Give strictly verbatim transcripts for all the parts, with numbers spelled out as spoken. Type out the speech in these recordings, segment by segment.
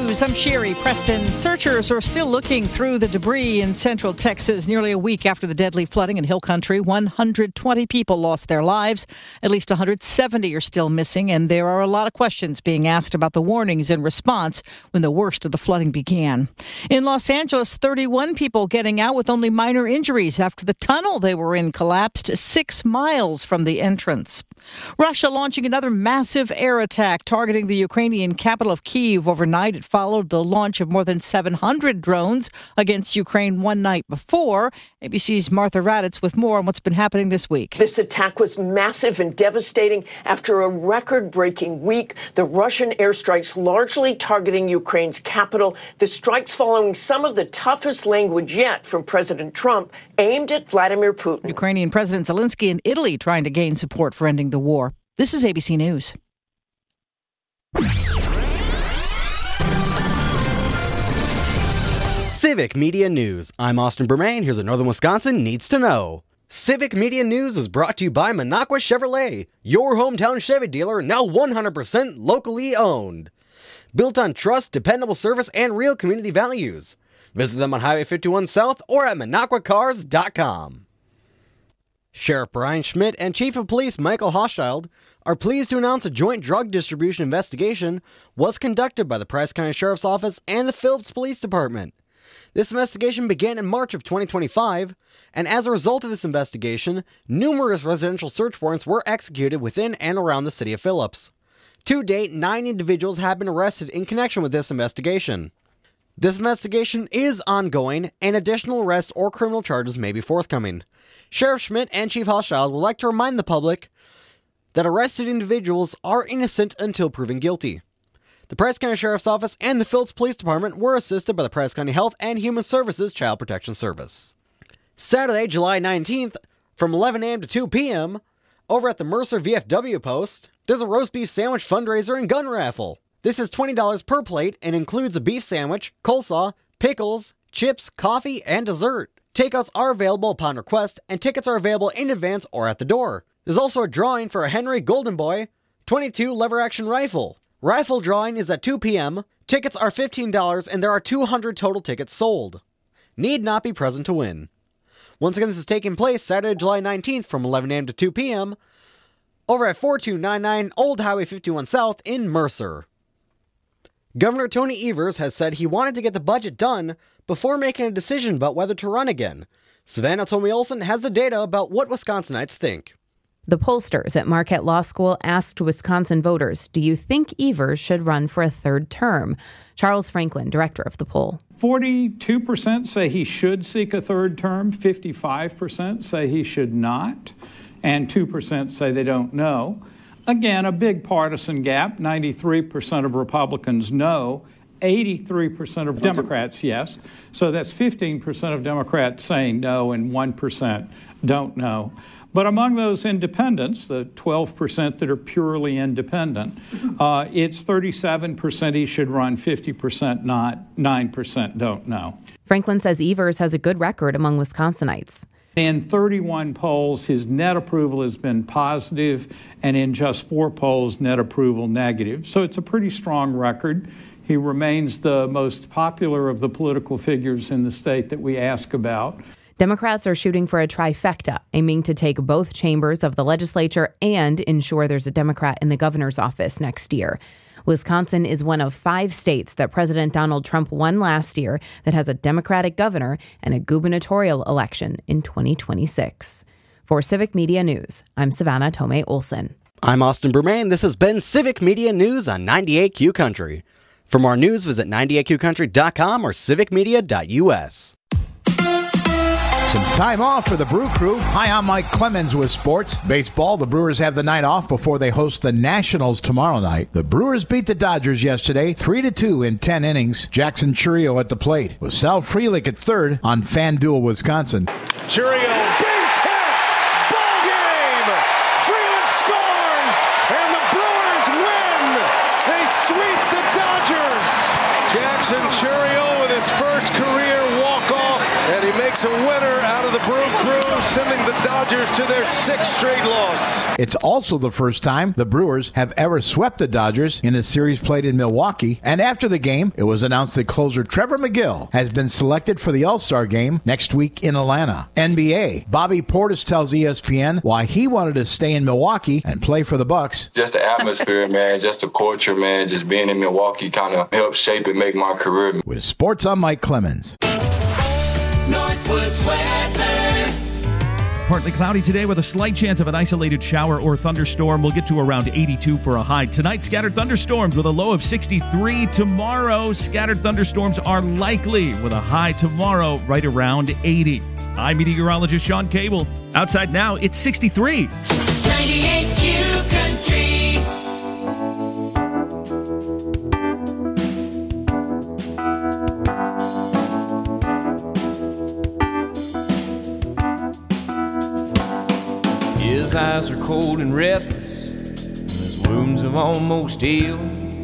News. I'm Sherry Preston. Searchers are still looking through the debris in central Texas nearly a week after the deadly flooding in Hill Country. one hundred twenty people lost their lives. At least one hundred seventy are still missing, and there are a lot of questions being asked about the warnings in response when the worst of the flooding began. In Los Angeles, thirty-one people getting out with only minor injuries after the tunnel they were in collapsed six miles from the entrance. Russia launching another massive air attack targeting the Ukrainian capital of Kyiv overnight. It followed the launch of more than seven hundred drones against Ukraine one night before. A B C's Martha Raddatz with more on what's been happening this week. This attack was massive and devastating after a record-breaking week. The Russian airstrikes largely targeting Ukraine's capital. The strikes following some of the toughest language yet from President Trump aimed at Vladimir Putin. Ukrainian President Zelensky in Italy trying to gain support for ending the war. This is A B C News. Civic Media News. I'm Austin Bermain. Here's what Northern Wisconsin needs to know. Civic Media News is brought to you by Minocqua Chevrolet, your hometown Chevy dealer, now one hundred percent locally owned. Built on trust, dependable service, and real community values. Visit them on Highway fifty-one South or at minocqua cars dot com. Sheriff Brian Schmidt and Chief of Police Michael Hochschild are pleased to announce a joint drug distribution investigation was conducted by the Price County Sheriff's Office and the Phillips Police Department. This investigation began in March of twenty twenty-five, and as a result of this investigation, numerous residential search warrants were executed within and around the city of Phillips. To date, nine individuals have been arrested in connection with this investigation. This investigation is ongoing, and additional arrests or criminal charges may be forthcoming. Sheriff Schmidt and Chief Hochschild would like to remind the public that arrested individuals are innocent until proven guilty. The Price County Sheriff's Office and the Phillips Police Department were assisted by the Price County Health and Human Services Child Protection Service. Saturday, July nineteenth, from eleven a.m. to two p.m., over at the Mercer V F W post, there's a roast beef sandwich fundraiser and gun raffle. This is twenty dollars per plate and includes a beef sandwich, coleslaw, pickles, chips, coffee, and dessert. Takeouts are available upon request, and tickets are available in advance or at the door. There's also a drawing for a Henry Golden Boy twenty-two lever-action rifle. Rifle drawing is at two p.m. Tickets are fifteen dollars, and there are two hundred total tickets sold. Need not be present to win. Once again, this is taking place Saturday, July nineteenth from eleven a.m. to two p.m. over at forty-two ninety-nine Old Highway fifty-one South in Mercer. Governor Tony Evers has said he wanted to get the budget done before making a decision about whether to run again. Savannah Tomey Olson has the data about what Wisconsinites think. The pollsters at Marquette Law School asked Wisconsin voters, do you think Evers should run for a third term? Charles Franklin, director of the poll. forty-two percent say he should seek a third term, fifty-five percent say he should not, and two percent say they don't know. Again, a big partisan gap. ninety-three percent of Republicans no, eighty-three percent of Democrats yes. So that's fifteen percent of Democrats saying no and one percent don't know. But among those independents, the twelve percent that are purely independent, uh, it's thirty-seven percent he should run, fifty percent not, nine percent don't know. Franklin says Evers has a good record among Wisconsinites. In thirty-one polls, his net approval has been positive, and in just four polls, net approval negative. So it's a pretty strong record. He remains the most popular of the political figures in the state that we ask about. Democrats are shooting for a trifecta, aiming to take both chambers of the legislature and ensure there's a Democrat in the governor's office next year. Wisconsin is one of five states that President Donald Trump won last year that has a Democratic governor and a gubernatorial election in twenty twenty-six. For Civic Media News, I'm Savannah Tomey Olson. I'm Austin Bermain. This has been Civic Media News on ninety-eight Q Country. For more news, visit ninety-eight q country dot com or civic media dot u s. Some time off for the Brew Crew. Hi, I'm Mike Clemens with sports. Baseball, the Brewers have the night off before they host the Nationals tomorrow night. The Brewers beat the Dodgers yesterday, three to two in ten innings. Jackson Chourio at the plate, with Sal Frelick at third on FanDuel Wisconsin. Chourio, base hit, ball game! Frelick scores, and the Brewers win! They sweep the Dodgers! Jackson Chourio with his first career walk-off, and he made makes a winner out of the Brew Crew, sending the Dodgers to their sixth straight loss. It's also the first time the Brewers have ever swept the Dodgers in a series played in Milwaukee. And after the game, it was announced that closer Trevor McGill has been selected for the All-Star game next week in Atlanta. N B A, Bobby Portis tells E S P N why he wanted to stay in Milwaukee and play for the Bucks. Just the atmosphere, man, just the culture, man, just being in Milwaukee kind of helped shape and make my career. With sports, I'm Mike Clemens. Northwoods weather. Partly cloudy today with a slight chance of an isolated shower or thunderstorm. We'll get to around eighty-two for a high. Tonight, scattered thunderstorms with a low of sixty-three. Tomorrow, scattered thunderstorms are likely with a high tomorrow right around eighty. I'm meteorologist Sean Cable. Outside now, it's sixty-three. ninety-eight Q Country. His eyes are cold and restless, and his wounds have almost healed.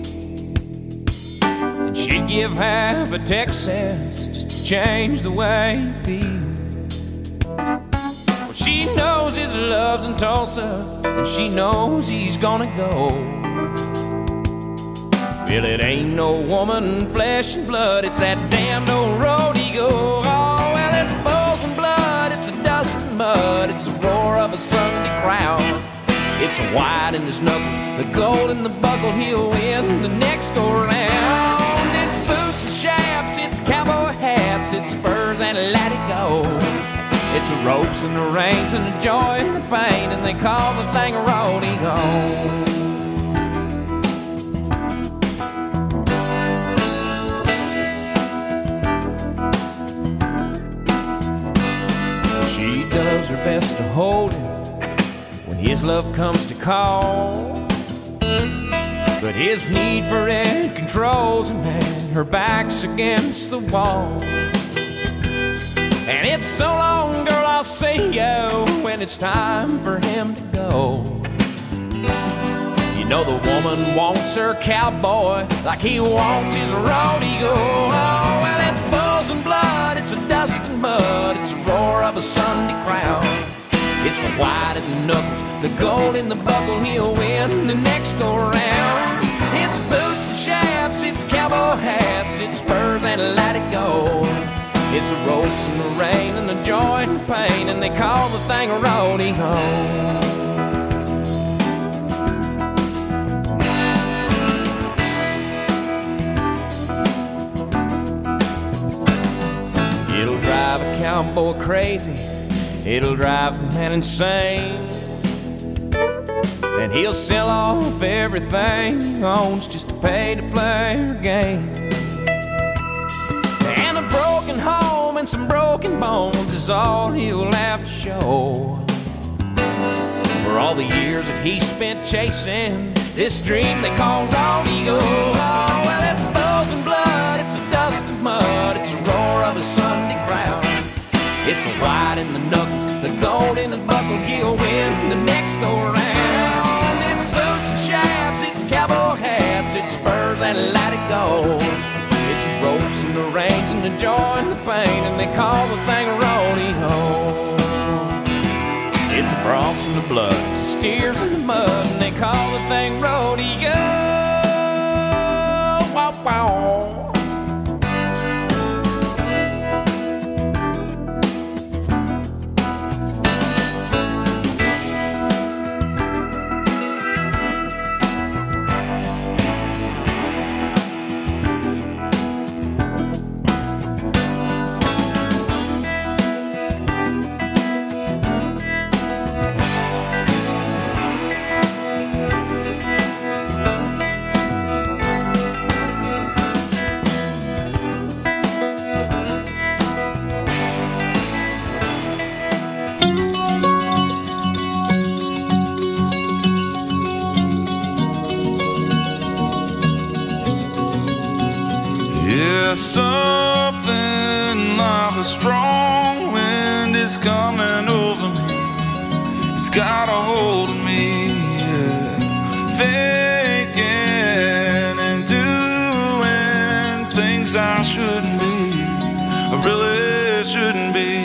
And she'd give half a Texas just to change the way he feels. Well, she knows his love's in Tulsa, and she knows he's gonna go. Well, it ain't no woman, flesh and blood, it's that damn old road he go. Oh, well, it's bulls and blood, it's a dust and mud, it's the roar of a Sunday crowd. It's the white in his knuckles, the gold in the buckle, he'll win the next go round. It's boots and chaps, it's cowboy hats, it's spurs and let it go. It's the ropes and the reins and the joy and the pain, and they call the thing a rodeo. She does her best to hold him when his love comes to call, but his need for it controls him, and her back's against the wall. And it's so long, girl, I'll see you when it's time for him to go. You know the woman wants her cowboy like he wants his rodeo. Oh, well, it's bulls and blood, it's a dust and mud, it's the roar of a Sunday crowd. It's the white in the knuckles, the gold in the buckle, he'll win the next go round. It's boots and chaps, it's cowboy hats, it's spurs and let it go. It's the ropes and the rain and the joy and the pain, and they call the thing a rodeo. It'll drive a cowboy crazy, it'll drive the man insane, and he'll sell off everything he owns just to pay to play her game. And a broken home and some broken bones is all he'll have to show for all the years that he spent chasing this dream they call rodeo. Oh, well, it's bulls and blood, it's a dust and mud, it's a roar of a Sunday crowd. It's the white in the knuckles, the gold in the buckle, he'll win the next go round. It's boots and chaps, it's cowboy hats, it's spurs and let it go. It's the ropes and the reins and the joy and the pain, and they call the thing a rodeo. It's the broncs and the blood, it's the steers in the mud, and they call the thing rodeo. Wow, wow. Something like a strong wind is coming over me. It's got a hold of me, yeah. Thinking and doing things I shouldn't be, I really shouldn't be.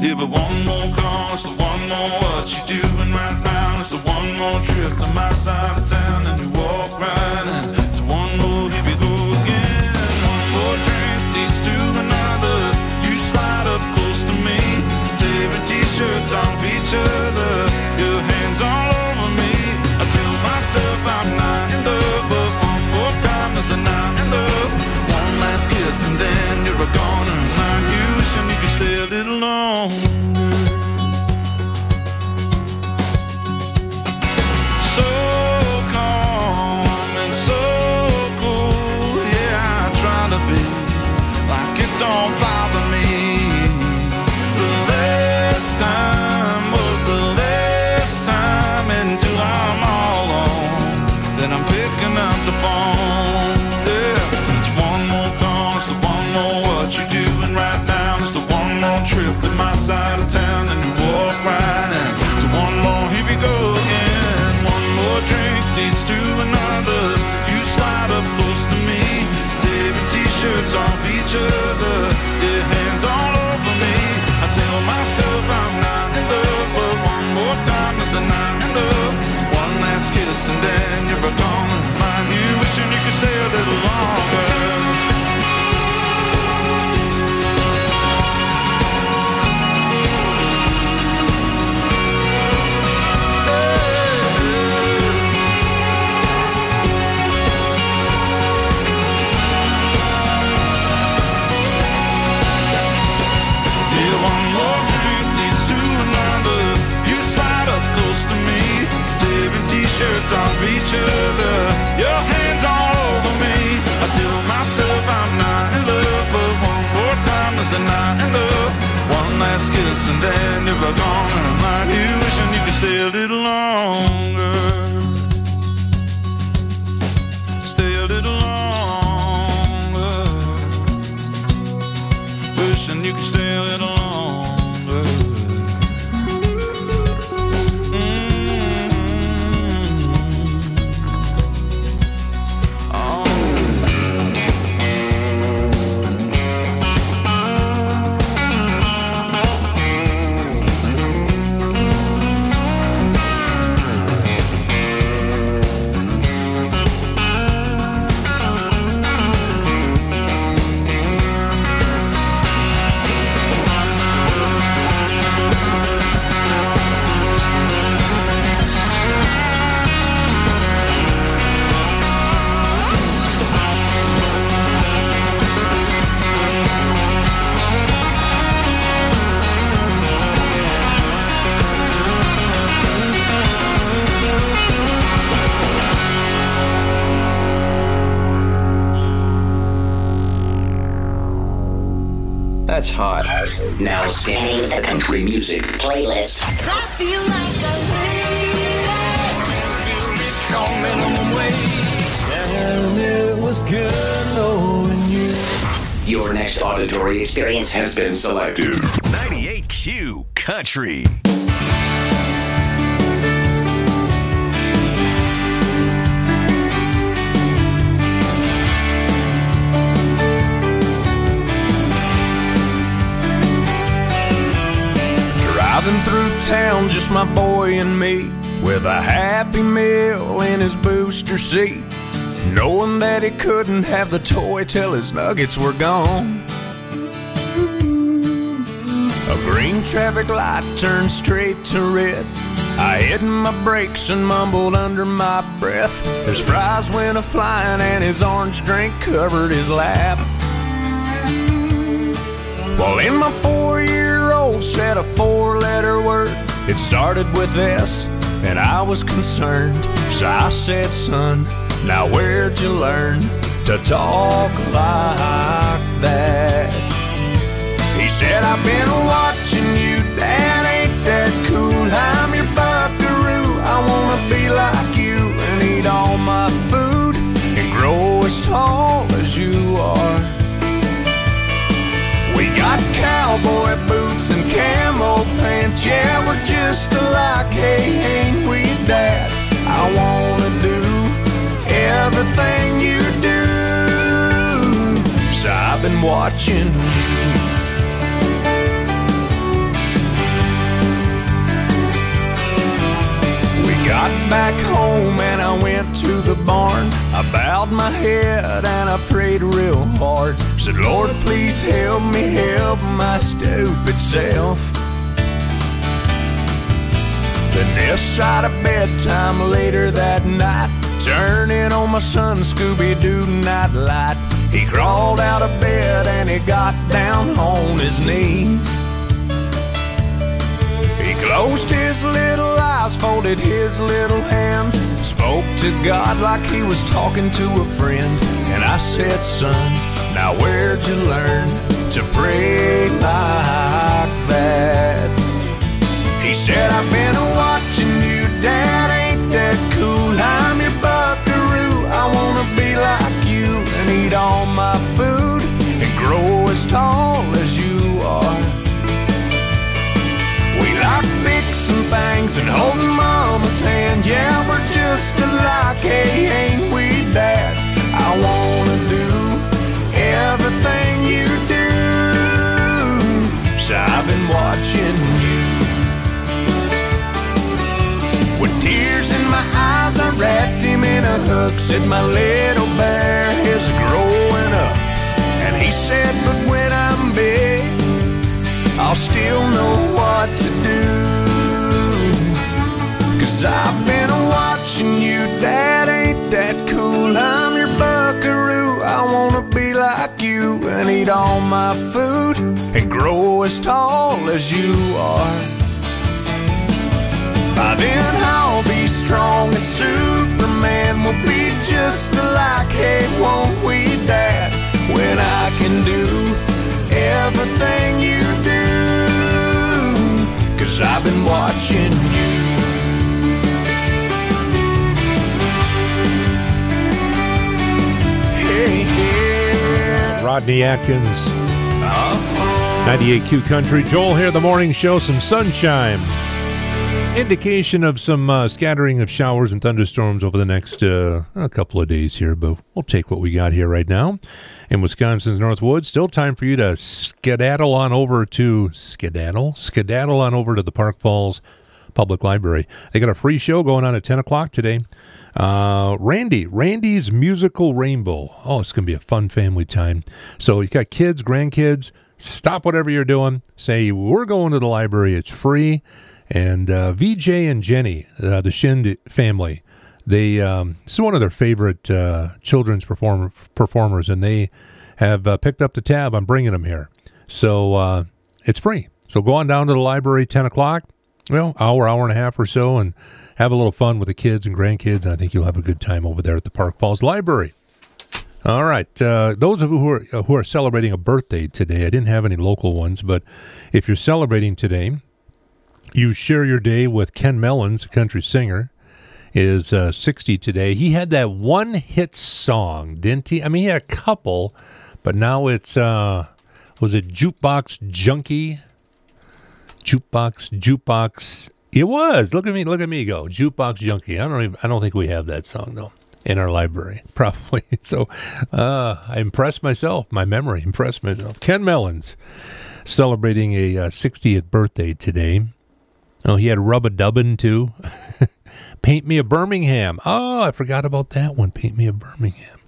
Yeah, but one more call, it's the one more what you doing right now. It's the one more trip to my side of town, and you walk right in. It's one more, here we go again. One more drink leads to another. You slide up close to me, tearing t-shirts off each other, your hands all over me. I tell myself I'm not in love, but one more time is a not in love. One last kiss and then you're a goner, and I'm you wishing you could stay a little longer. So calm and so cool, yeah, I try to be like it don't bother me. The last time was the last time until I'm all alone. Then I'm picking up the phone. Yeah, it's one more call, it's the one more what you doing right now. It's the one more trip to my side of town, and you walk right in. It's one more, here we go again. One more drink leads to another. You slide up close to me, tearing t-shirts off each other, your hands all over me. I tell myself I'm not in love, but one more time is a not in love. One last kiss and then you're gone. Mind you wishing you could stay a little longer. Shirts off each other, your hands all over me. I tell myself I'm not in love, but one more time is a not in love. One last kiss and then you're gone, and I'm like you wishing you could stay a little longer. Stay a little longer. Wishing you could stay a little longer. That's hot. Now scanning the country music playlist. I feel like a lady. On minimum wage. And it was good knowing you. Your next auditory experience has been selected. ninety-eight Q Country. Driving through town, just my boy and me, with a Happy Meal in his booster seat, knowing that he couldn't have the toy till his nuggets were gone. A green traffic light turned straight to red. I hit my brakes and mumbled under my breath. His fries went a-flying and his orange drink covered his lap. Well, in my four-year-old said a four-letter word. It started with S, and I was concerned. So I said, son, now where'd you learn to talk like that? He said, I've been watching you, Dad, ain't that cool? I'm your buckaroo, I wanna be like you and eat all my food and grow as tall as you are. We got cowboy boots and camo pants, yeah, we're just alike, hey, ain't we, Dad? I wanna do everything you do, so I've been watching you. Got back home and I went to the barn. I bowed my head and I prayed real hard. Said, Lord, please help me help my stupid self. Then this side of bedtime later that night, turning on my son Scooby-Doo nightlight. He crawled out of bed and he got down on his knees. He closed his little eyes, folded his little hands, spoke to God like he was talking to a friend. And I said, son, now where'd you learn to pray like that? He said, I've been watching you, Dad, ain't that cool? I'm your buckaroo, I wanna be like you and eat all my food and grow as tall as you are. We like fixing things and holding Mama's hand. Yeah, we're just alike, hey, ain't we, Dad? I wanna do everything you do, so I've been watching you. With tears in my eyes, I wrapped him in a hook. Said my little bear is growing up. And he said, but when I'm big, I'll still know what to do. Cause I've been watching you, Dad, ain't that cool? I'm your buckaroo, I wanna be like you and eat all my food and grow as tall as you are. By then I'll be strong as Superman. We'll be just alike, hey, won't we, Dad? When I can do everything you do, cause I've been watching you. Hey, yeah. Rodney Atkins, uh-huh. ninety-eight Q Country. Joel here, the morning show, some sunshine. Indication of some uh, scattering of showers and thunderstorms over the next uh, a couple of days here, but we'll take what we got here right now. In Wisconsin's Northwoods, still time for you to skedaddle on over to skedaddle, skedaddle on over to the Park Falls Public Library. They got a free show going on at ten o'clock today. Uh, Randy, Randy's Musical Rainbow. Oh, it's going to be a fun family time. So you got kids, grandkids, stop whatever you're doing. Say, we're going to the library. It's free. And uh, V J and Jenny, uh, the Shind family, they um, this is one of their favorite uh, children's perform- performers, and they have uh, picked up the tab on bringing them here. So uh, it's free. So go on down to the library, ten o'clock, well, hour, hour and a half or so, and have a little fun with the kids and grandkids. And I think you'll have a good time over there at the Park Falls Library. All right. Uh, those of you who are, uh, who are celebrating a birthday today, I didn't have any local ones, but if you're celebrating today, you share your day with Ken Mellons, a country singer, is uh, sixty today. He had that one hit song, didn't he? I mean, he had a couple, but now it's, uh, was it Jukebox Junkie? Jukebox, Jukebox. It was. Look at me, look at me go. Jukebox Junkie. I don't even, I don't think we have that song, though, in our library, probably. So uh, I impressed myself, my memory impressed myself. Ken Mellons celebrating a uh, sixtieth birthday today. Oh, he had Rub-a-Dubbin, too. Paint Me a Birmingham. Oh, I forgot about that one. Paint Me a Birmingham.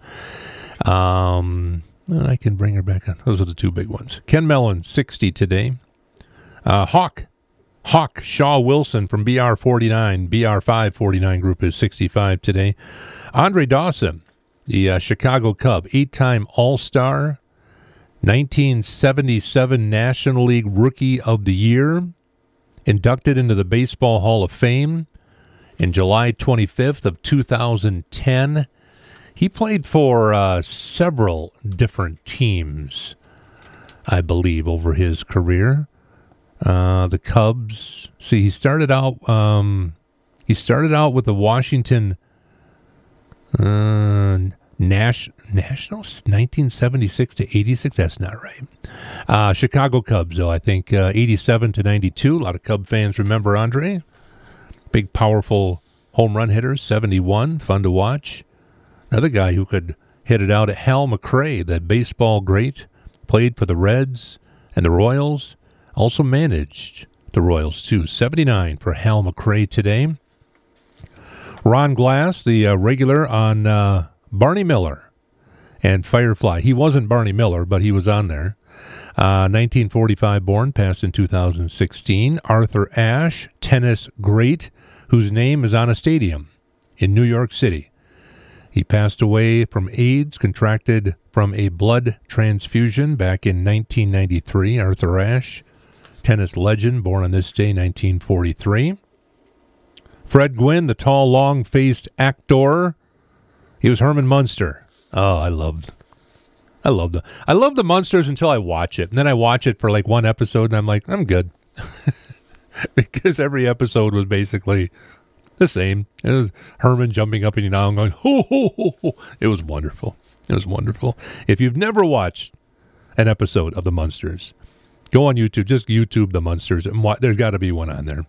Um, I can bring her back on. Those are the two big ones. Ken Mellon, sixty today. Uh, Hawk. Hawk Shaw Wilson from B R forty-nine. B R five forty-nine group is sixty-five today. Andre Dawson, the uh, Chicago Cub, eight-time All-Star. nineteen seventy-seven National League Rookie of the Year. Inducted into the Baseball Hall of Fame in July twenty-fifth of two thousand ten. He played for uh, several different teams, I believe, over his career. Uh, the Cubs. See, he started out. Um, he started out with the Washington uh, Nash, Nationals, nineteen seventy-six to eighty-six. That's not right. Uh, Chicago Cubs, though, I think uh, eighty-seven to ninety-two. A lot of Cub fans remember Andre. Big, powerful home run hitter, seventy-one, fun to watch. Another guy who could hit it out at Hal McRae, that baseball great, played for the Reds and the Royals, also managed the Royals, too. seventy-nine for Hal McRae today. Ron Glass, the uh, regular on uh, Barney Miller and Firefly. He wasn't Barney Miller, but he was on there. Uh, nineteen forty-five born, passed in two thousand sixteen. Arthur Ashe, tennis great, whose name is on a stadium in New York City. He passed away from AIDS, contracted from a blood transfusion back in nineteen ninety-three. Arthur Ashe, tennis legend, born on this day, nineteen forty-three. Fred Gwynn, the tall, long-faced actor. He was Herman Munster. Oh, I loved I love the I love the Munsters until I watch it. And then I watch it for like one episode and I'm like, I'm good. Because every episode was basically the same. It was Herman jumping up and down going, ho, ho, ho, ho. It was wonderful. It was wonderful. If you've never watched an episode of the Munsters, go on YouTube, just YouTube the Munsters, and watch, there's got to be one on there.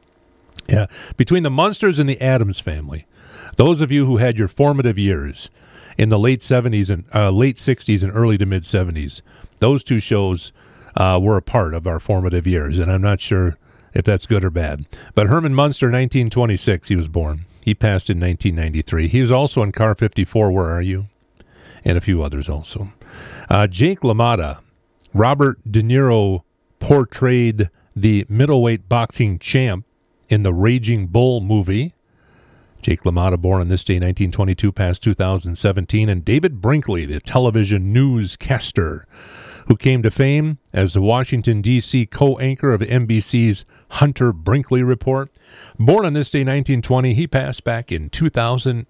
Yeah, between the Munsters and the Addams Family, those of you who had your formative years in the late seventies and uh, late sixties and early to mid seventies, those two shows uh, were a part of our formative years, and I'm not sure if that's good or bad. But Herman Munster, nineteen twenty-six, he was born. He passed in nineteen ninety-three. He was also in Car fifty-four, Where Are You? And a few others also. Uh, Jake LaMotta, Robert De Niro portrayed the middleweight boxing champ in the Raging Bull movie. Jake LaMotta, born on this day, nineteen twenty-two, passed two thousand seventeen. And David Brinkley, the television newscaster, who came to fame as the Washington, D C co-anchor of N B C's Hunter Brinkley Report. Born on this day, nineteen twenty, he passed back in two thousand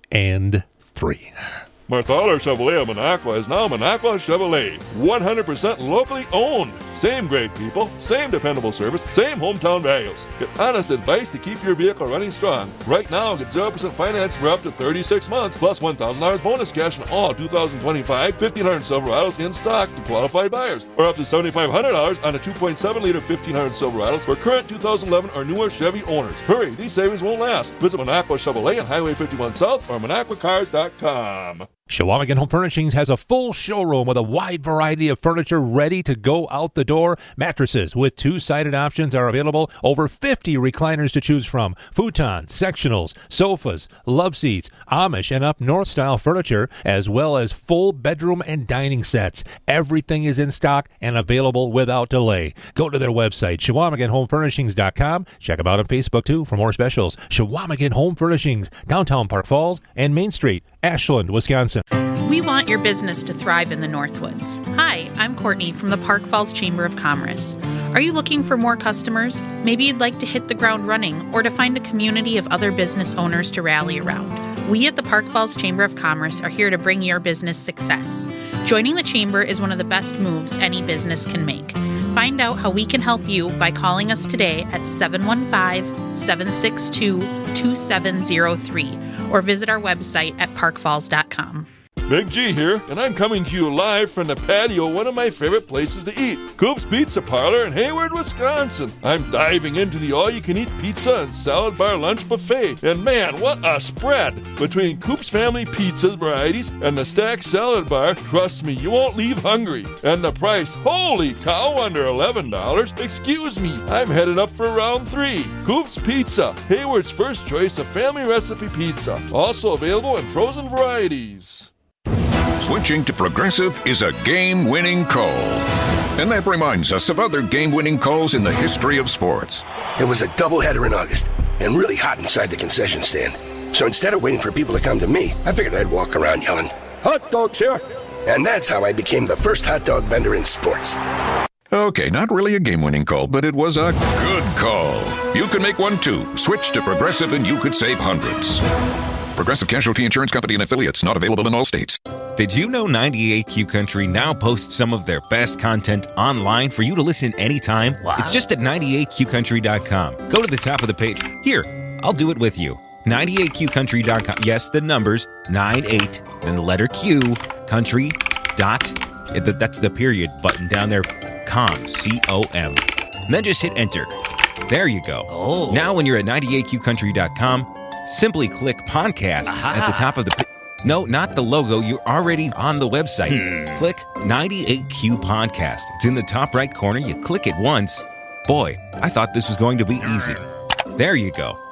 three. Marthaler Chevrolet of Minocqua is now Minocqua Chevrolet. one hundred percent locally owned. Same great people, same dependable service, same hometown values. Get honest advice to keep your vehicle running strong. Right now, get zero percent finance for up to thirty-six months, plus one thousand dollars bonus cash in all two thousand twenty-five fifteen hundred Silverados in stock to qualified buyers, or up to seven thousand five hundred dollars on a two point seven liter fifteen hundred Silverados for current two thousand eleven or newer Chevy owners. Hurry, these savings won't last. Visit Minocqua Chevrolet on Highway fifty-one South or Minocqua Cars dot com. Chequamegon Home Furnishings has a full showroom with a wide variety of furniture ready to go out the door. Mattresses with two-sided options are available. Over fifty recliners to choose from. Futons, sectionals, sofas, love seats, Amish and up north style furniture, as well as full bedroom and dining sets. Everything is in stock and available without delay. Go to their website, Chequamegon Home Furnishings dot com. Check them out on Facebook, too, for more specials. Chequamegon Home Furnishings, downtown Park Falls and Main Street, Ashland, Wisconsin. We want your business to thrive in the Northwoods. Hi, I'm Courtney from the Park Falls Chamber of Commerce. Are you looking for more customers? Maybe you'd like to hit the ground running or to find a community of other business owners to rally around. We at the Park Falls Chamber of Commerce are here to bring your business success. Joining the Chamber is one of the best moves any business can make. Find out how we can help you by calling us today at seven one five, seven six two, two seven zero three or visit our website at park falls dot com. Big G here, and I'm coming to you live from the patio, one of my favorite places to eat, Coop's Pizza Parlor in Hayward, Wisconsin. I'm diving into the all-you-can-eat pizza and salad bar lunch buffet, and man, what a spread! Between Coop's family pizza varieties and the stacked salad bar, trust me, you won't leave hungry. And the price, holy cow, under eleven dollars. Excuse me, I'm headed up for round three. Coop's Pizza, Hayward's first choice of family recipe pizza, also available in frozen varieties. Switching to Progressive is a game-winning call. And that reminds us of other game-winning calls in the history of sports. It was a doubleheader in August, and really hot inside the concession stand. So instead of waiting for people to come to me, I figured I'd walk around yelling, "Hot dogs here!" And that's how I became the first hot dog vendor in sports. Okay, not really a game-winning call, but it was a good call. You can make one too. Switch to Progressive and you could save hundreds. Progressive Casualty Insurance Company and affiliates, not available in all states. Did you know ninety-eight Q Country now posts some of their best content online for you to listen anytime? Wow. It's just at ninety-eight q country dot com. Go to the top of the page. Here, I'll do it with you. ninety-eight q country dot com. Yes, the numbers, ninety-eight, then the letter Q, country, dot, that's the period button down there, com, C O M. And then just hit enter. There you go. Oh. Now when you're at ninety-eight q country dot com, simply click podcasts Aha. at the top of the page. No, not the logo. You're already on the website. Hmm. Click ninety-eight Q Podcast. It's in the top right corner. You click it once. Boy, I thought this was going to be easy. There you go.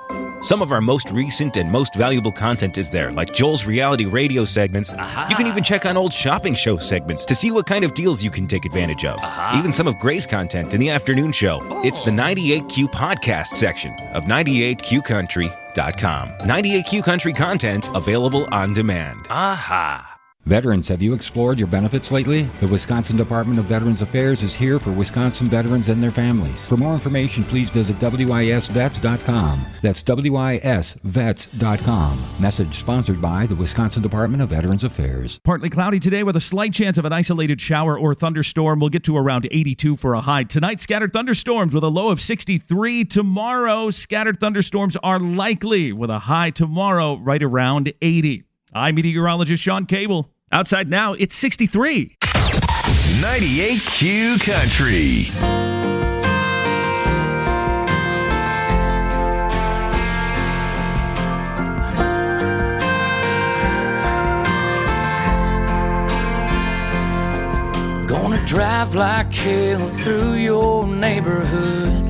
Some of our most recent and most valuable content is there, like Joel's reality radio segments. Aha. You can even check on old shopping show segments to see what kind of deals you can take advantage of. Aha. Even some of Gray's content in the afternoon show. Oh. It's the ninety-eight Q podcast section of ninety-eight Q country dot com. ninety-eight Q Country content available on demand. Aha. Veterans, have you explored your benefits lately? The Wisconsin Department of Veterans Affairs is here for Wisconsin veterans and their families. For more information, please visit W I S vets dot com. That's W I S vets dot com. Message sponsored by the Wisconsin Department of Veterans Affairs. Partly cloudy today with a slight chance of an isolated shower or thunderstorm. We'll get to around eighty-two for a high. Tonight, scattered thunderstorms with a low of sixty-three. Tomorrow, scattered thunderstorms are likely with a high tomorrow right around eighty. I'm meteorologist Sean Cable. Outside now, it's sixty-three. ninety-eight Q Country. Gonna drive like hell through your neighborhood.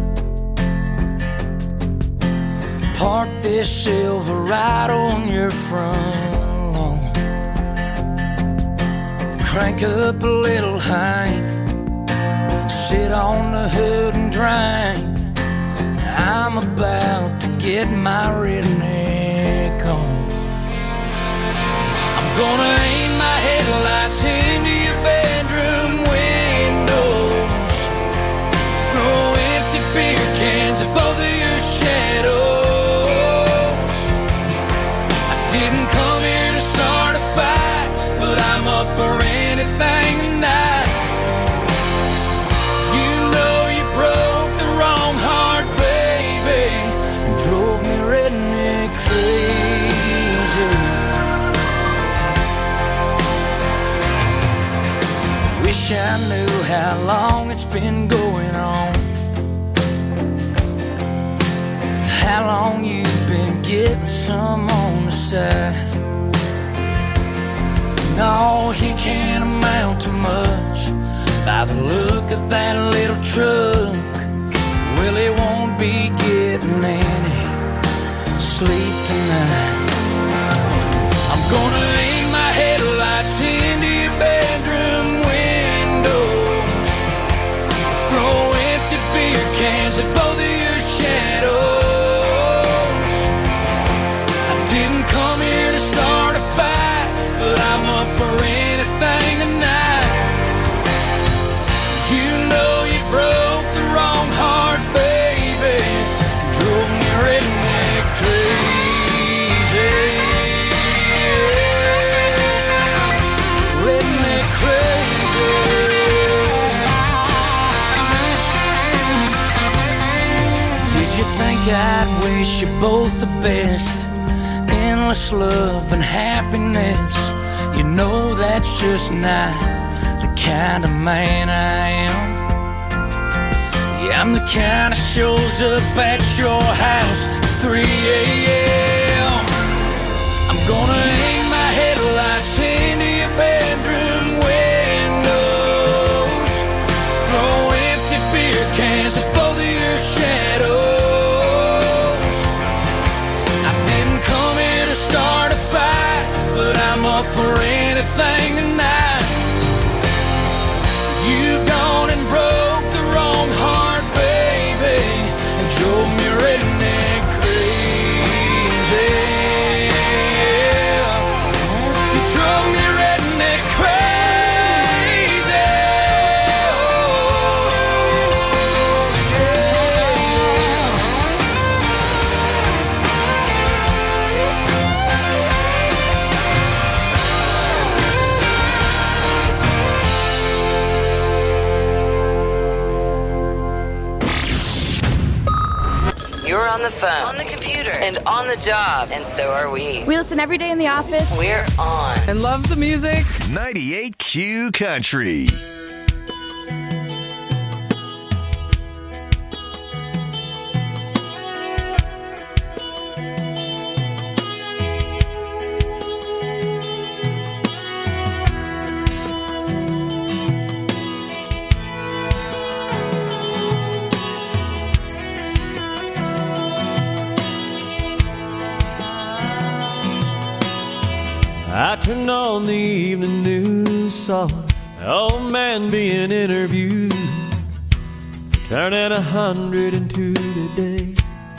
Park this Silverado on your front lawn. Crank up a little Hank, sit on the hood and drink. I'm about to get my redneck on. I'm gonna aim my headlights into your bedroom windows, throw empty beer cans at both of your shadows. I didn't come here to start a fight, but I'm up for anything tonight. You know you broke the wrong heart, baby, and drove me redneck crazy. Wish I knew how long it's been going on, how long you've been getting some on the side. No, he can't amount to much by the look of that little truck. Well, he won't be getting any sleep tonight. I'm gonna aim my headlights into your bedroom windows, throw empty beer cans at both of your shadows. I didn't come here to start a fight, but I'm up for anything tonight. You know you broke the wrong heart, baby, drove me redneck crazy. Redneck crazy. Did you think I'd wish you both the best? Endless love and happiness. You know that's just not the kind of man I am. Yeah, I'm the kind that shows up at your house at three a.m. I'm gonna aim my headlights into your bedroom windows, throw empty beer cans at both of your shadows. I didn't come here to start a fight, but I'm up for anything tonight. You've gone and broke the wrong heart, baby, and drove me redneck crazy. You drove me redneck crazy. Oh, You're on the phone, on the computer, and on the job, and so are we. We listen every day in the office. We're on. And love the music. ninety-eight Q Country. on the evening news, saw an old man being interviewed, turning a hundred and two today.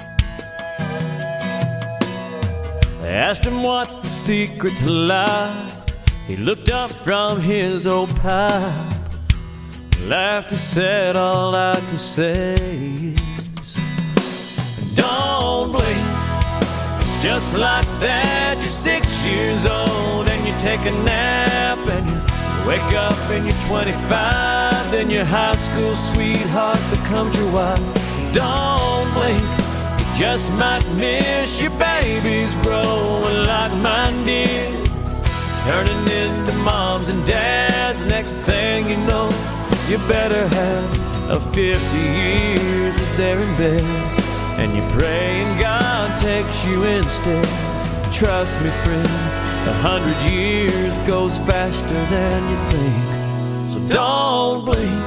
They asked him what's the secret to life. He looked up from his old pipe, laughed and said, all I can say is, don't blink. Just like that, you're six years old and you take a nap and you wake up and you're twenty-five. Then your high school sweetheart becomes your wife. Don't blink, you just might miss your babies growing like mine did, turning into moms and dads. Next thing you know, you better have a fifty years as they're in bed, and you pray and God takes you instead. Trust me, friend, a hundred years goes faster than you think, so don't blink.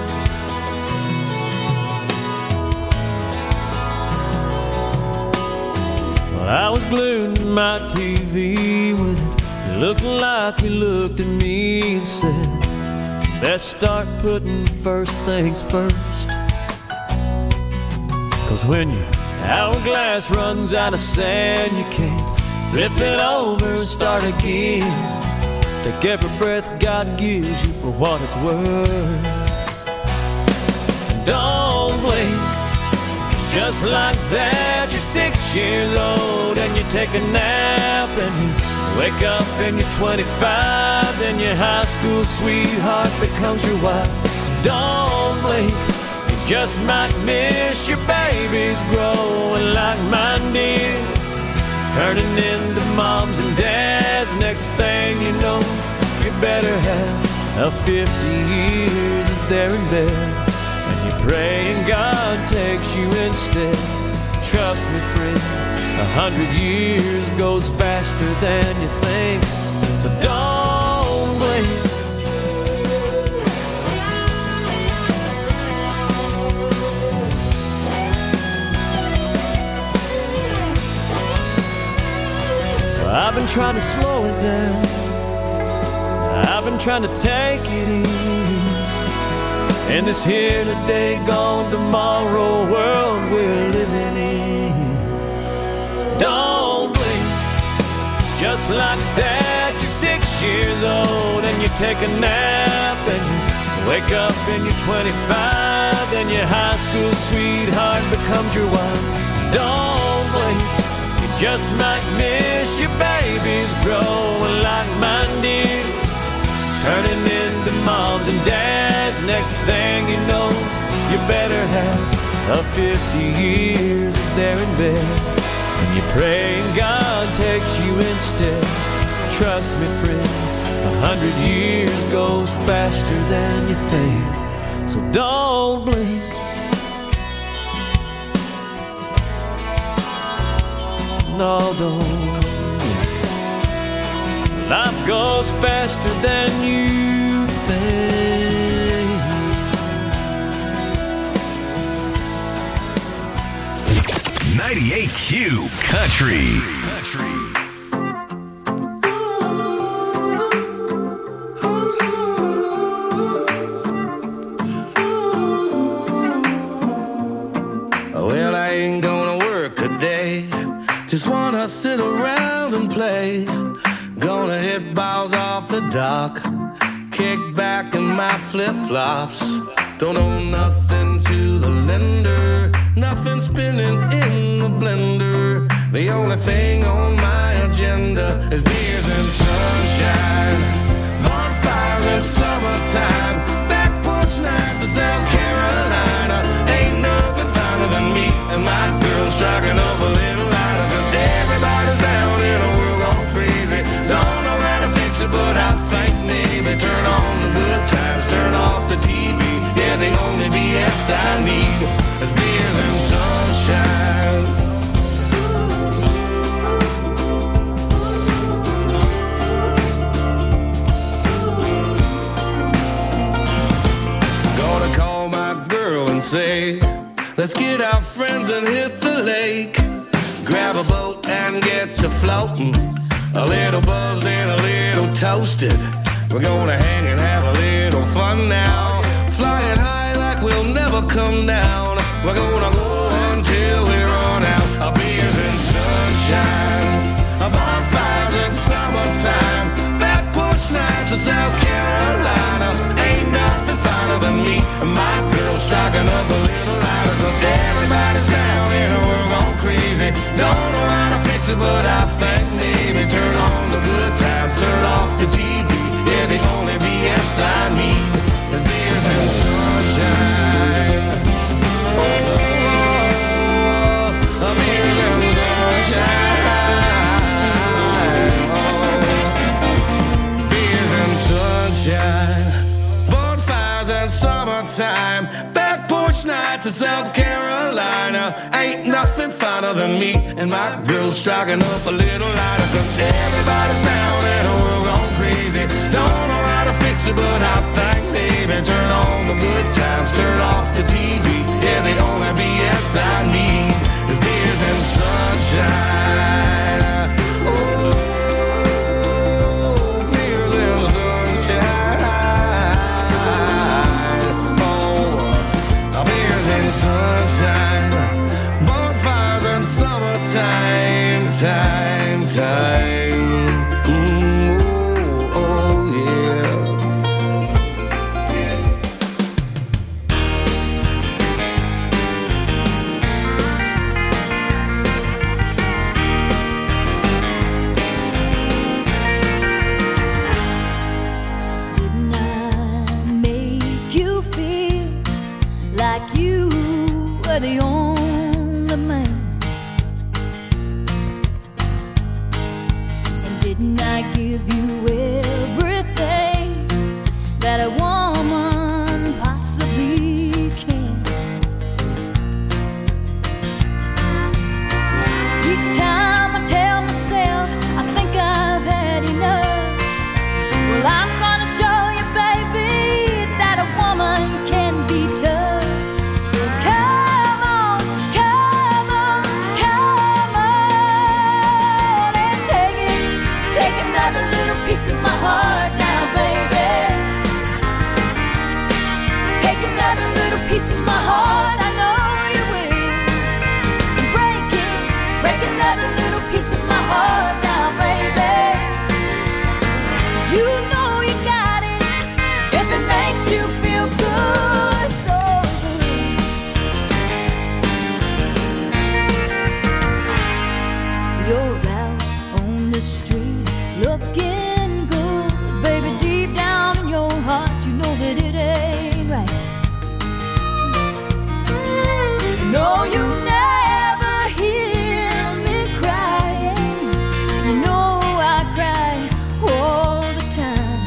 Well, I was glued to my T V when it looked like he looked at me and said, best start putting first things first. Cause when your hourglass runs out of sand, you can't flip it over and start again. Take every breath God gives you for what it's worth. Don't blink, just like that, you're six years old and you take a nap and you wake up and you're twenty-five. Then your high school sweetheart becomes your wife. Don't blink, you just might miss your babies growing like mine did, turning into moms and dads. Next thing you know, you better have a fifty years as they're in bed, and you pray and God takes you instead. Trust me, friend, a hundred years goes faster than you think, so don't blink. So I've been trying to slow it down, I've been trying to take it easy, in this here today, gone tomorrow world we're living in. So don't blink, just like that, you're six years old and you take a nap and you wake up and you're twenty-five. Then your high school sweetheart becomes your wife. Don't blink, you just might miss your babies growing like mine did, turning into moms and dads. Next thing you know, you better have a fifty years as they're in bed, and you pray and God takes you instead. Trust me, friend, a hundred years goes faster than you think, so don't blink. No, don't blink. Life goes faster than you think. ninety-eight Q Country. Country. Well, I ain't gonna work today, just wanna sit around and play. Gonna hit balls off the dock, kick back in my flip-flops. Don't owe nothing to the lender, nothing spinning in the blender. The only thing on my agenda is beers and sunshine, bonfires in summertime, back porch nights in South Carolina. Ain't nothing finer than me and my girls striking up a little lighter, cause everybody's down in a world gone crazy. Don't know how to fix it, but I think maybe turn on the good times, turn off the T V. Yeah, the only B S I need is beers and sunshine. Gonna call my girl and say, let's get our friends and hit the lake. Grab a boat and get to floating A little buzzed and a little toasted. We're gonna hang and have a little fun now. Flying high like we'll never come down. We're gonna go until we run out. A beers and sunshine, a bonfires in summertime, back porch nights in South Carolina. Ain't nothing finer than me and my girl striking up a little lighter. Cause everybody's down and we're gone crazy. Don't know how to fix it, but I think maybe turn on the good times, turn off the T V. Yeah, the only B S I need is beers and sunshine. Oh, oh, beers and sunshine. Oh, beers and sunshine. Bonfires and summertime, back porch nights in South Carolina. Ain't nothing finer than me and my girl striking up a little lighter. Cause everybody's down and we're gone crazy. Don't know how to fix it, but I think maybe turn on the good times, turn off the T V. Yeah, the only B S I need is beers and sunshine. Oh, beers and sunshine. Oh, beers and sunshine. Bonfires and summertime, time, time. The only man, and didn't I give you everything that a woman possibly can? Each time I tell myself I think I've had enough, well, I'm gonna show you, baby, that a woman can be tough. So come piece of my heart now, baby. Take another little piece of my heart, I know you will. Break it, break another little piece of my heart now, baby. 'Cause you know you got it, if it makes you feel good, so good. You're out on the street looking you know that it ain't right. No, you never hear me crying. You know I cry all the time.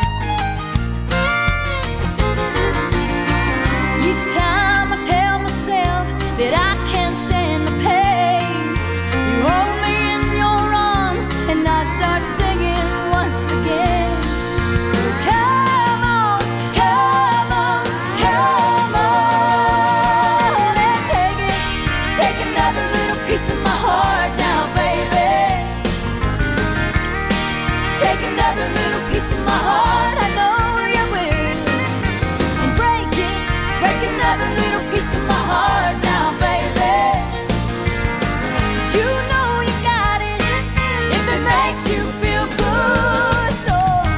Each time I tell myself that I can't stand the pain, you hold me in your arms and I start singing once again. So come piece of my heart now, baby. Take another little piece of my heart, I know you will. And break it, break another little piece of my heart now, baby. 'Cause you know you got it, if it makes you feel good, so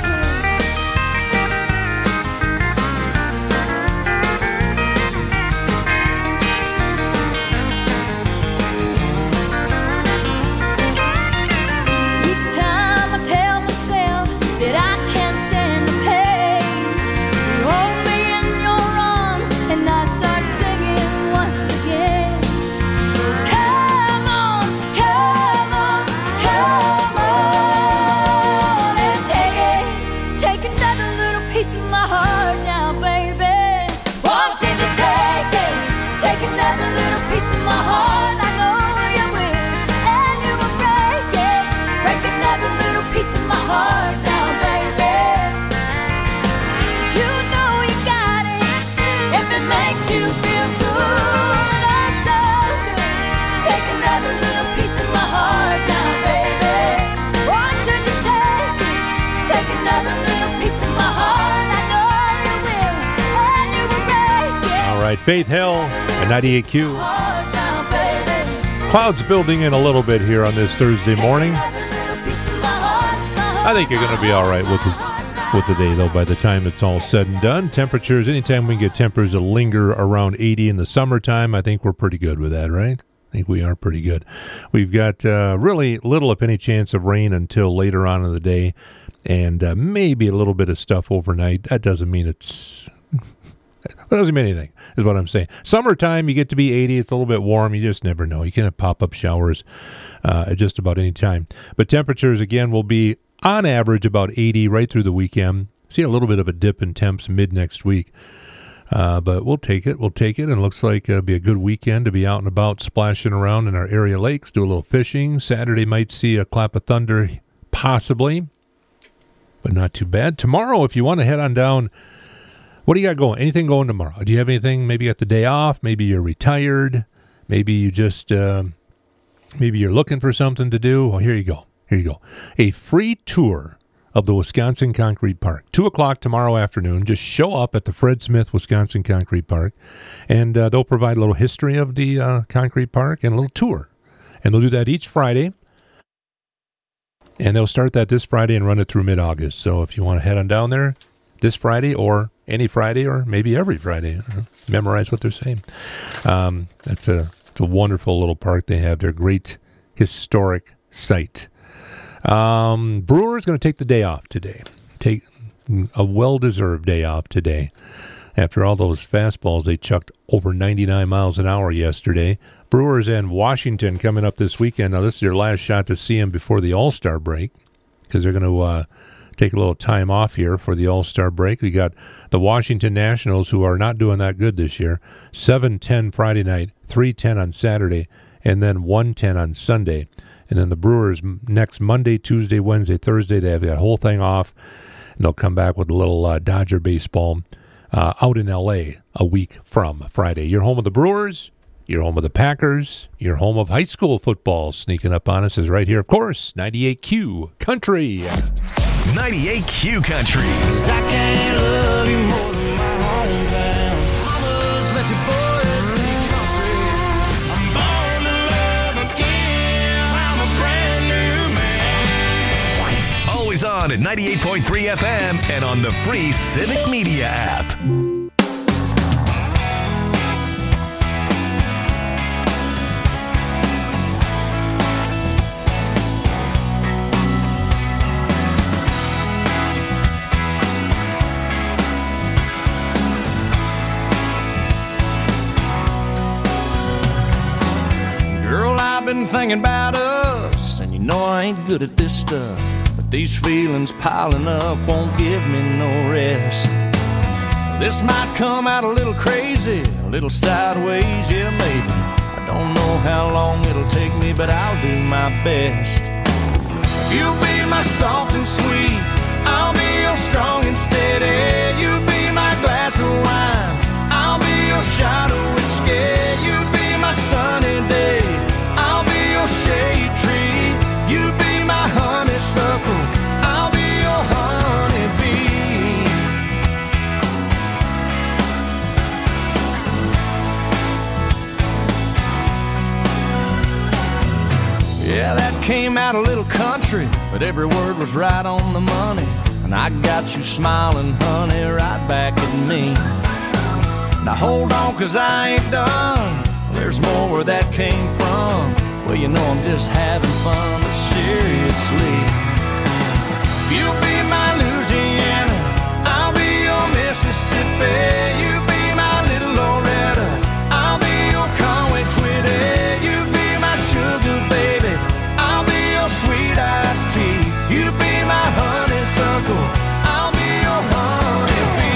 that I can't stand the pain. You hold me in your arms and I start singing once again. So come on, come on, come on and take it. Take another little piece of my heart now, baby. Won't you just take it? Take another little piece of my heart, I know you will. And you will break it. Break another little piece of my heart now. Makes you feel good, oh so good. Take another little piece of my heart now, baby. Won't you right, Faith Hill at ninety-eight Q. Clouds building in a little bit here on this Thursday morning. I think you're going to be all right with the, with the day, though, by the time it's all said and done. Temperatures, anytime we get temperatures that linger around eighty in the summertime, I think we're pretty good with that, right? I think we are pretty good. We've got uh, really little, if any, chance of rain until later on in the day, and uh, maybe a little bit of stuff overnight. That doesn't mean it's... It doesn't mean anything, is what I'm saying. Summertime, you get to be eighty. It's a little bit warm. You just never know. You can have pop-up showers uh, at just about any time. But temperatures, again, will be on average about eighty right through the weekend. See a little bit of a dip in temps mid next week. Uh, but we'll take it. We'll take it. And it looks like it'll be a good weekend to be out and about, splashing around in our area lakes, do a little fishing. Saturday might see a clap of thunder, possibly, but not too bad. Tomorrow, if you want to head on down, what do you got going? Anything going tomorrow? Do you have anything? Maybe you got the day off. Maybe you're retired. Maybe you just, uh, maybe you're looking for something to do. Well, here you go. Here you go. A free tour of the Wisconsin Concrete Park. Two o'clock tomorrow afternoon. Just show up at the Fred Smith Wisconsin Concrete Park, and uh, they'll provide a little history of the uh, concrete park and a little tour. And they'll do that each Friday. And they'll start that this Friday and run it through mid-August. So if you want to head on down there this Friday or any Friday or maybe every Friday, uh, memorize what they're saying. Um, that's a, it's a wonderful little park they have. They're a great historic site. Um, Brewers going to take the day off today. Take a well-deserved day off today. After all those fastballs they chucked over ninety-nine miles an hour yesterday. Brewers and Washington coming up this weekend. Now, this is their last shot to see them before the All-Star break, because they're going to uh, take a little time off here for the All-Star break. We got the Washington Nationals, who are not doing that good this year. seven ten Friday night, three ten on Saturday, and then one ten on Sunday. And then the Brewers next Monday, Tuesday, Wednesday, Thursday, they have that whole thing off. And they'll come back with a little uh, Dodger baseball uh, out in L A a week from Friday. You're home of the Brewers. You're home of the Packers. You're home of high school football. Sneaking up on us is right here, of course, ninety-eight Q Country. ninety-eight Q Country. I can't love you more than my hometown. Mamas, let your boys be country. I'm born to love again. I'm a brand new man. Always on at ninety-eight point three F M and on the free Civic Media app. Been thinking about us, and you know I ain't good at this stuff, but these feelings piling up won't give me no rest. This might come out a little crazy, a little sideways, yeah maybe. I don't know how long it'll take me, but I'll do my best. You'll be my soft and sweet, I'll be your strong and steady. You'll be my glass of wine, I'll be your shot of whiskey. You'll be my sunny day, I'll be your shade tree. You be my honeysuckle, I'll be your honeybee. Yeah, that came out a little country, but every word was right on the money. And I got you smiling, honey, right back at me. Now hold on, 'cause I ain't done. There's more where that came from. Well, you know I'm just having fun, but seriously, you'll be my Louisiana, I'll be your Mississippi. You be my little Loretta, I'll be your Conway Twitty. You be my sugar baby, I'll be your sweet iced tea. You be my honeysuckle, I'll be your honeybee.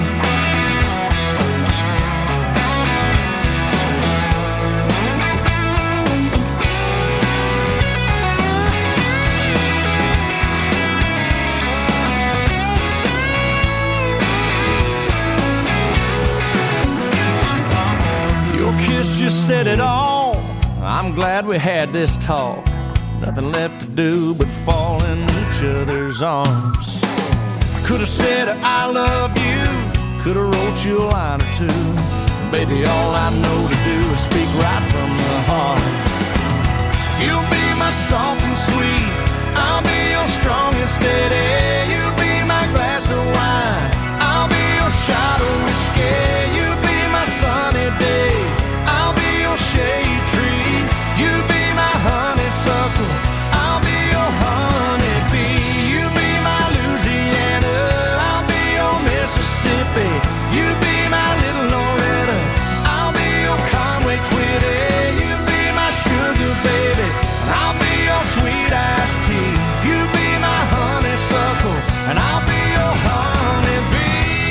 Kiss just said it all. I'm glad we had this talk. Nothing left to do but fall in each other's arms. I could have said I love you, could have wrote you a line or two. Baby, all I know to do is speak right from the heart. You'll be my soft and sweet, I'll be your strong and steady. You be my glass of wine, I'll be your shot of whiskey. You be my sunny day, I'll be your shade tree. You be my honeysuckle, I'll be your honeybee. You be my Louisiana, I'll be your Mississippi. You be my little Loretta, I'll be your Conway Twitty. You be my sugar baby, and I'll be your sweet iced tea. You be my honeysuckle, and I'll be your honeybee.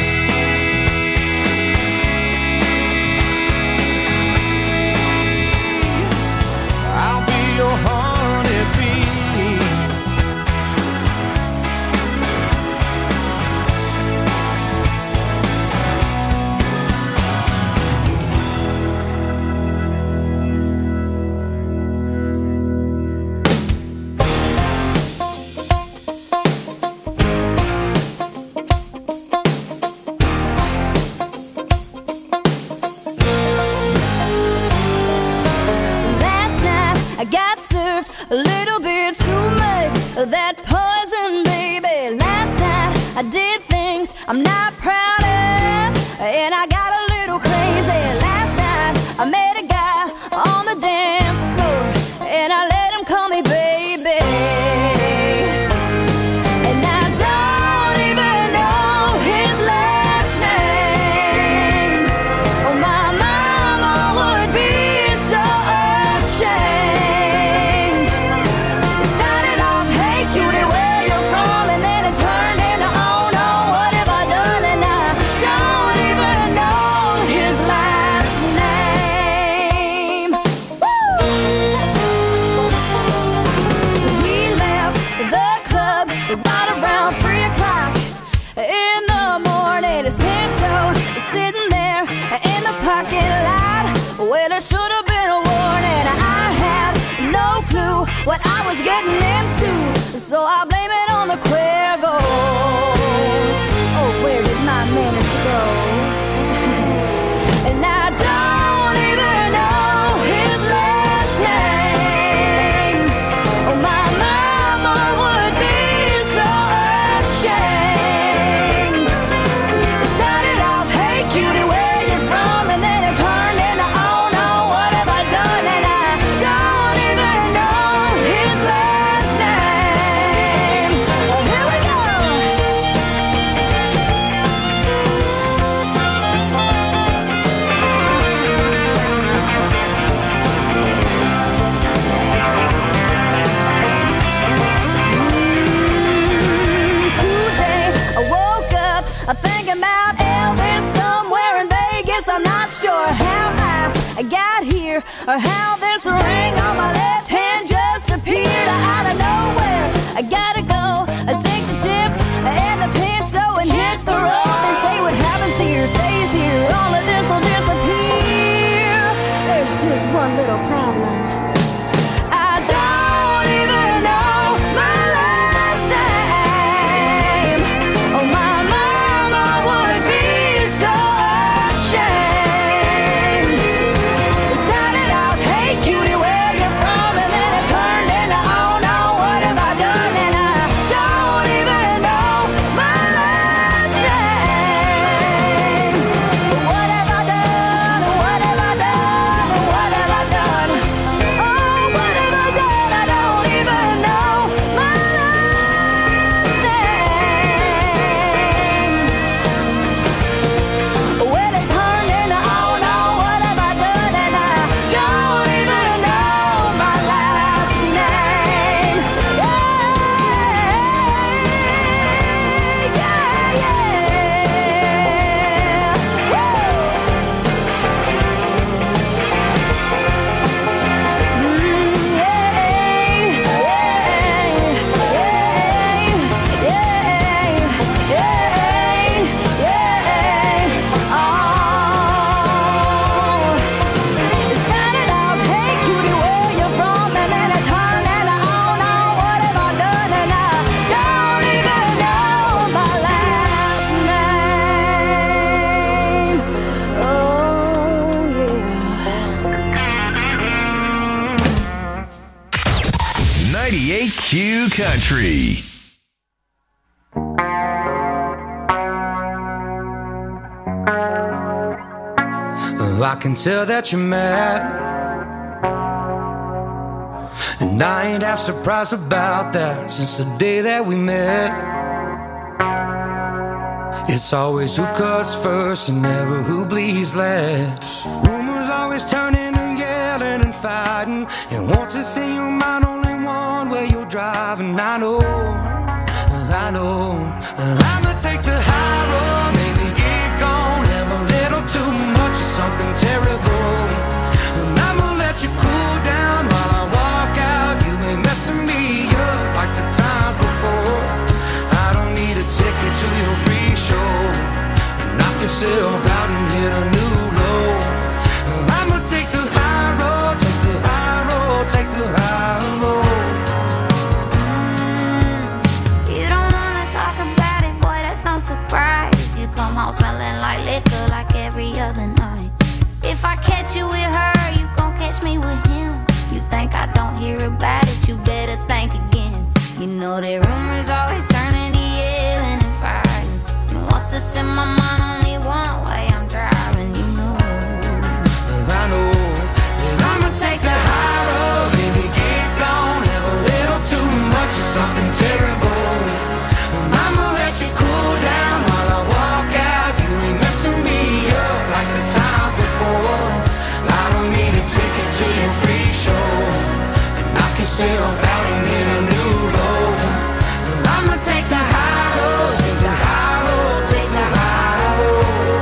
I'll be your honeybee. Last night I got served a little bit too much of that poison, baby. Last night I did things I'm not proud of, and I got a little crazy. Last night I met a guy on the dance floor, and I let him call me baby. And I don't even know his last name. Oh, my mama would be so ashamed. It started off, hey cutie, where you from? And then it turned into, oh no, what have I done? And I don't even know his last name. Woo! We left the club right around three o'clock in the morning. His Pinto was sitting there in the parking lot. Well, it should have been a warning. I had no clue what I was getting into, so I blame it on the Cuervo. Oh, where did my minutes go? And I don't even know his last name. Oh, my mama would be so ashamed. It started off, hey cutie, where you from? And then it turned into, oh no, what have I done? And I don't even know his last name. Oh, here we go. Today I woke up I'm thinking about Elvis somewhere in Vegas. I'm not sure how I got here or how this ring on my left hand just appeared out of nowhere. I gotta go take the chips and the Pinto and hit the road. They say what happens here stays here. All of this will disappear. There's just one little problem. I don't even know my last name. Oh, my mama would be so ashamed. It started off, hey cutie, where you from? And then it turned into, oh no, what have I done? And I don't even know my last name. What have I done? What have I done? What have I done? Q Country. I can tell that you're mad, and I ain't half surprised about that. Since the day that we met, it's always who cuts first and never who bleeds last. Rumors always turn into yelling and fighting, and once it's in your mind, only one way you're driving. I know, I know, I'ma take the high road, maybe get gone, have a little too much of something terrible, and I'ma let you cool down while I walk out. You ain't messing me up like the times before. I don't need a ticket to your free show, knock yourself out and hit a new low. I'ma take the high road, take the high road, take the high road. You don't wanna talk about it, boy, that's no surprise. You come home smelling like liquor like every other night. If I catch you with her, you gon' catch me with him. You think I don't hear about it, you better think again. You know that rumors always turn into yelling and fighting, and once it's in my mind, only one way I'm driving. You know, I know that I'ma take the high road, baby, get gone, have a little too much of something terrible, and I'ma let you cool down while I walk out. You ain't messing me up like the times before. I don't need a ticket to your free show, and knock yourself out and hit a new low. I'ma take the high road, take the high road, take the high road.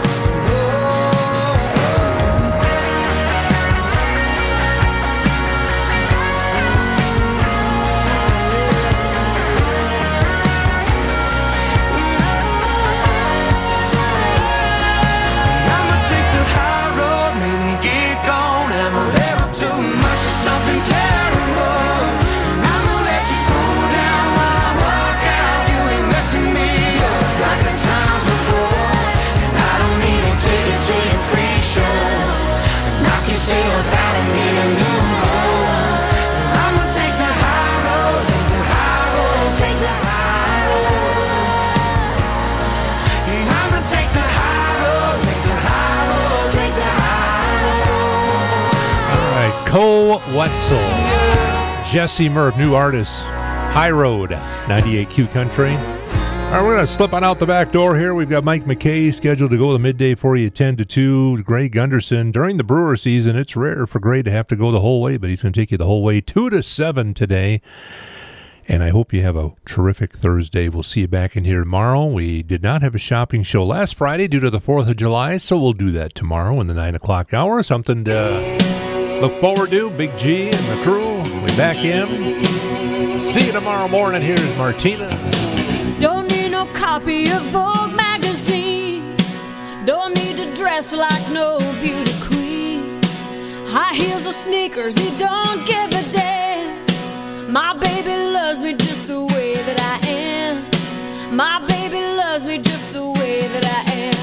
I'ma take the high road, maybe get gone, have a little too much of something terrible, and I'ma let you cool down while I walk out. You ain't messing me up like the times before, and I don't need a ticket to your free show, knock yourself out and hit a new low. I'ma take the high road, take the high road, take the high road. Yeah, I'ma take the high road, take the high road, take the high road. All right, Cole Wetzel, Jesse Murph, new artist, High Road, ninety-eight Q Country. All right, we're going to slip on out the back door here. We've got Mike McKay scheduled to go the midday for you, ten to two. Gray Gunderson. During the Brewer season, it's rare for Gray to have to go the whole way, but he's going to take you the whole way, two to seven today. And I hope you have a terrific Thursday. We'll see you back in here tomorrow. We did not have a shopping show last Friday due to the fourth of July, so we'll do that tomorrow in the nine o'clock hour. Something to look forward to. Big G and the crew will be back in. See you tomorrow morning. Here's Martina. don't need no copy of Vogue magazine, don't need to dress like no beauty queen. High heels or sneakers, he don't give a damn. My baby loves me just the way that I am. My baby loves me just the way that I am.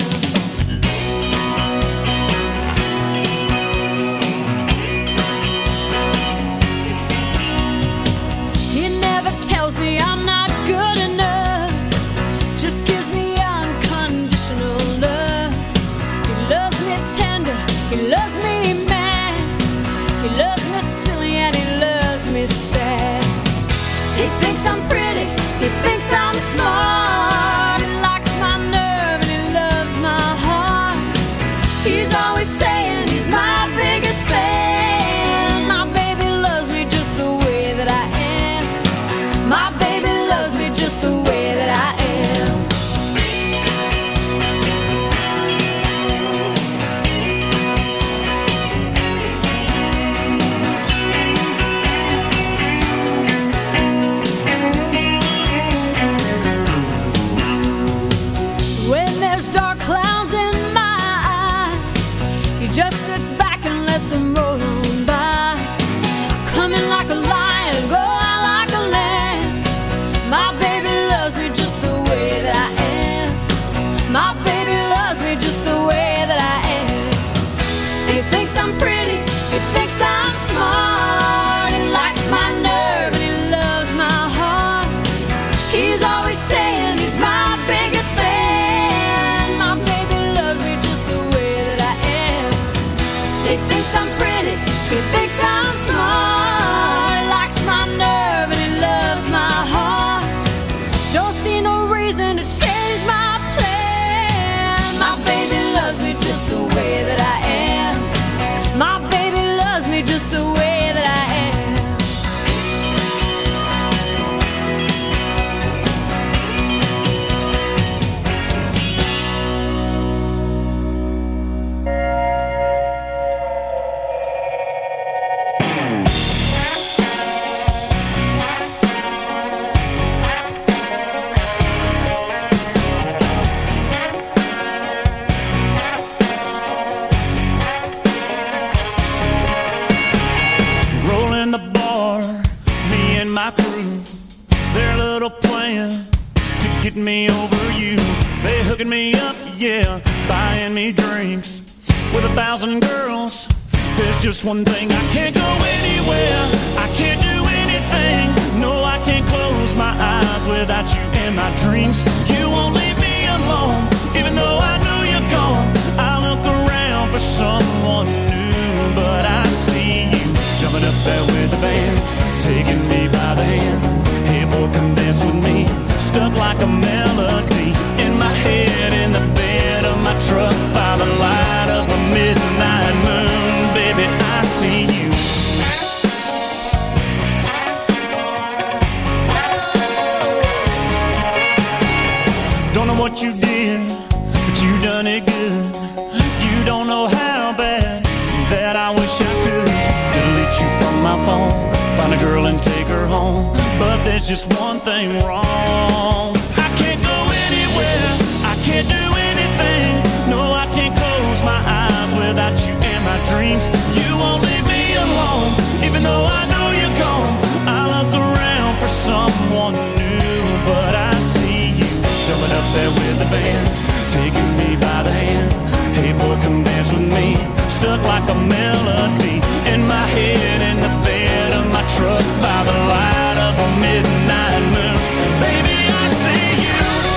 He never tells me I'm not good enough, just gives me unconditional love. He loves me tender, he loves me mad, he loves me silly and he loves me sad. He thinks I'm pretty, he thinks I'm smart, he likes my nerve and he loves my heart. He's always saying he's my biggest fan. My baby loves me just the way that I am. My baby loves me just the way that I am. When there's dark clouds in my eyes, he just sits back and lets them roll on by. Coming like a lion, go out like a lamb. My baby loves me just the way that I am. My baby loves me just the way that I am. He thinks I'm pretty, he thinks I'm smart, he likes my nerve and he loves with a thousand girls. There's just one thing, I can't go anywhere, I can't do anything. No, I can't close my eyes without you in my dreams. You won't leave me alone, even though I know you're gone. I look around for someone new, but I see you jumping up there with the band, taking me by the hand. Hey boy, come dance with me, stuck like a melody in my head, in the bed of my truck, by the light of a midnight moon. Baby, I see you. Don't know what you did, but you done it good. You don't know how bad that I wish I could delete you from my phone, find a girl and take her home. But there's just one thing wrong, I can't go anywhere, I can't do anything. No, I can't close my eyes without you in my dreams. You won't leave me alone, even though I know you're gone. I look around for someone new, but I see you jumping up there with the band, taking me by the hand. Hey boy, come dance with me, stuck like a melody in my head, in the bed of my truck, by the light of a midnight moon. Baby, I see you.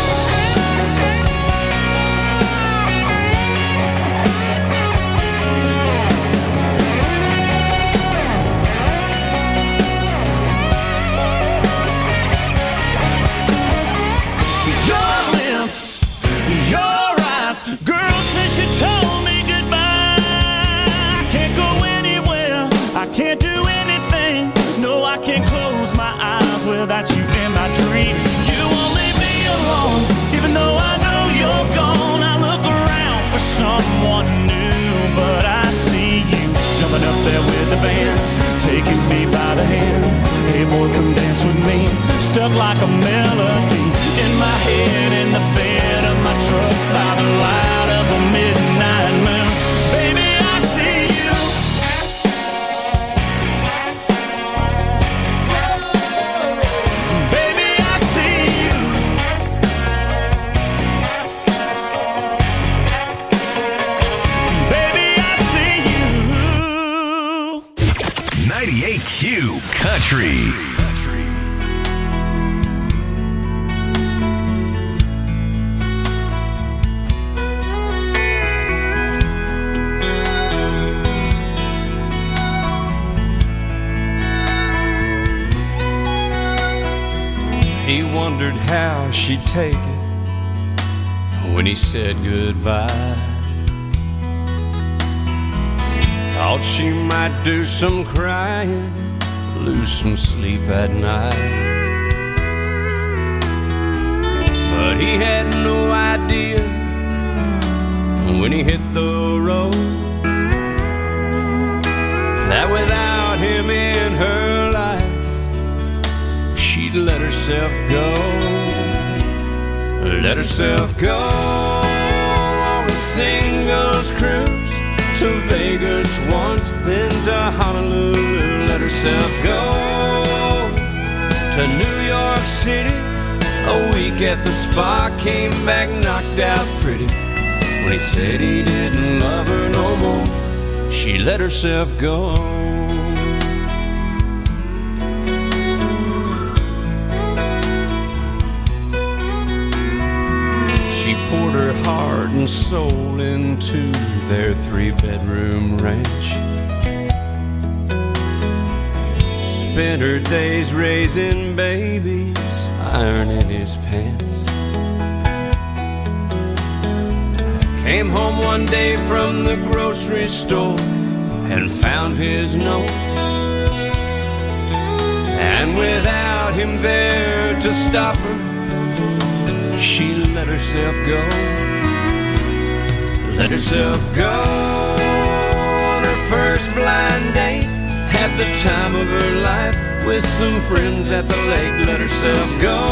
Your lips, your eyes, girl, since you told me goodbye, I can't go anywhere, I can't do anything. No, I can't close my eyes without you in my dreams. You won't leave me alone, even though I know you're gone. I look around for someone new, but I see you jumping up there with the band, taking me by the hand. Hey boy, come dance with me, stuck like a melody in my head, in the bed of my truck, by the light of the midnight moon. Baby, I see you. Baby, I see you. Baby, I see you. ninety-eight Q Country. He wondered how she'd take it when he said goodbye. Thought she might do some crying, lose some sleep at night. But he had no idea when he hit the road that without him in her life, she'd let herself go, let herself go on a singles cruise to Vegas once, then to Honolulu. Let herself go to New York City, a week at the spa, came back knocked out pretty. When he said he didn't love her no more, she let herself go. She poured her heart and soul into their three-bedroom ranch, spent her days raising babies, ironing his pants. Came home one day from the grocery store and found his note, and without him there to stop her, she let herself go, let herself go on her first blind date. Had the time of her life with some friends at the lake. Let herself go